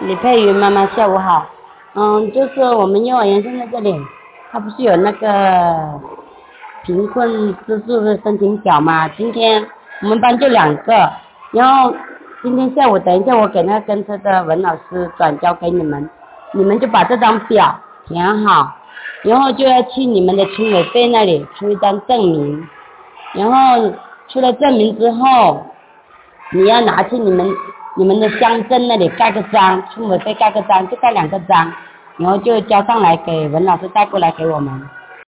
李佩云妈妈下午好。就是我们幼儿园现在这里，它不是有那个贫困支柱的申请表吗？今天我们班就2个，然后今天下午等一下我给那个跟车的文老师转交给你们，你们就把这张表填好，然后就要去你们的村委会那里出一张证明，然后出了证明之后，你要拿去你们的乡镇那里盖个章，村委会盖个章，就盖2个章，然后就交上来给文老师带过来给我们。